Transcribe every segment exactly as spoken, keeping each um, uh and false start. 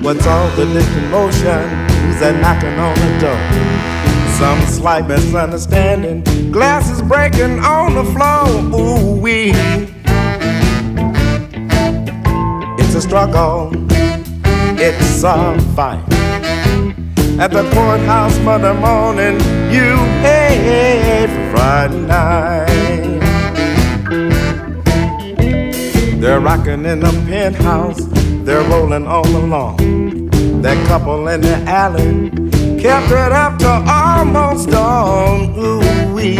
What's all the commotion? Who's that knocking on the door? Some slight misunderstanding. Glasses breaking on the floor. Ooh wee. It's a struggle. It's a fight. At the courthouse Monday morning, you hate Friday night. They're rocking in the penthouse, they're rolling on the lawn. That couple in the alley kept it up to almost dawn. Ooh-wee.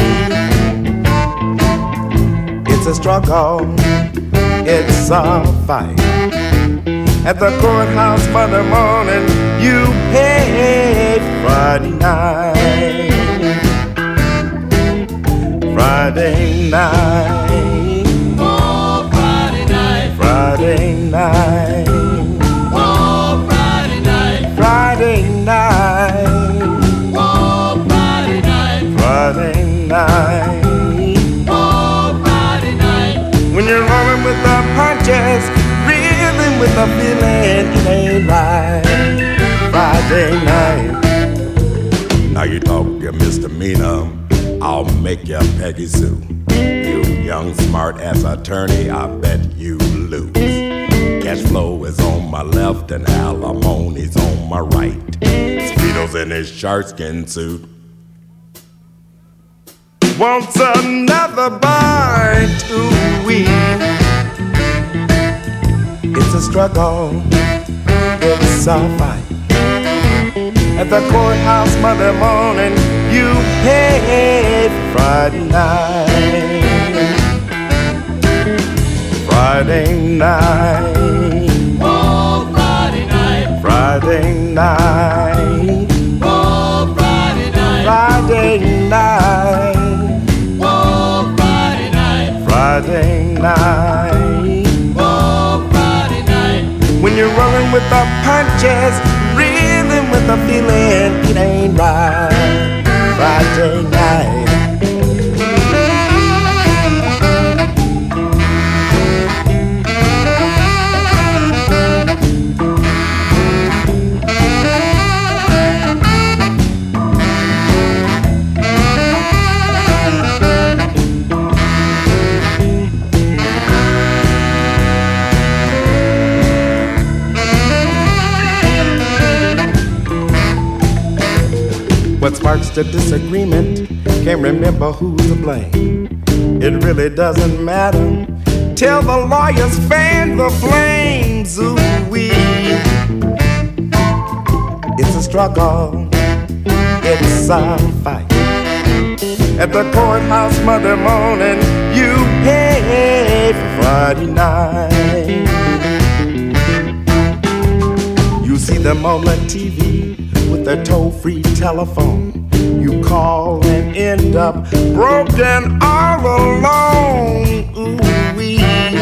It's a struggle, it's a fight. At the courthouse Monday morning, you hate Friday night. Friday night. Oh, Friday night. Friday night. Oh, Friday night. Friday night. Oh, Friday night. Friday night. Oh, Friday night. When you're rolling with the punches, reeling with the feeling, it ain't right. Friday night. Now you talk your misdemeanor, I'll make you Peggy Sue. You young smart ass attorney, I bet you lose. Cash flow is on my left and alimony's on my right. Speedos in his sharkskin suit. Wants another bite, ooh-wee. It's a struggle, it's a fight. At the courthouse Monday morning, you hate Friday night. Friday night. Oh, Friday night. Friday night. Oh, Friday night. Friday night. Oh, Friday night. Friday night. Oh, Friday night. When you're rolling with the punches, reeling with the feeling, it ain't right. Friday night. What sparks the disagreement? Can't remember who's to blame. It really doesn't matter. Till the lawyers fan the flames. Ooh-wee. It's a struggle. It's a fight. At the courthouse Monday morning, you hate Friday night. You see them on the T V with their toll-free telephone. You call and end up broken all alone. Ooh-wee.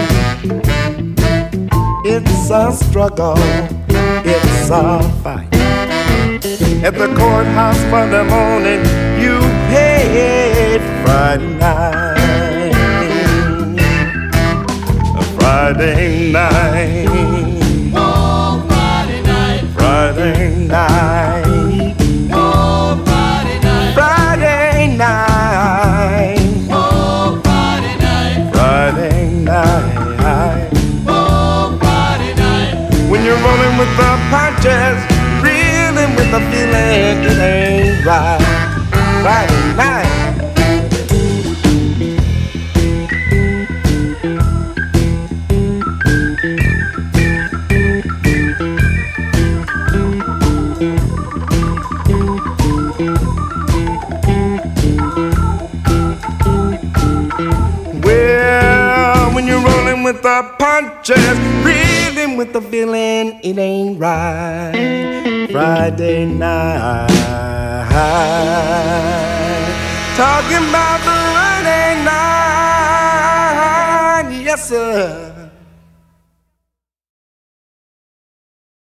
It's a struggle, it's a fight. At the courthouse Monday morning, you hate Friday night. Friday night. Oh, Friday night. Friday night. Oh, Friday night. Friday night. Oh, Friday night. Friday night. Oh, Friday night. When you're rolling with the punches, reeling with the feeling, it ain't right. Friday night. With the punches, reeling with the feeling, it ain't right. Friday night, talking about the Friday night, yes sir.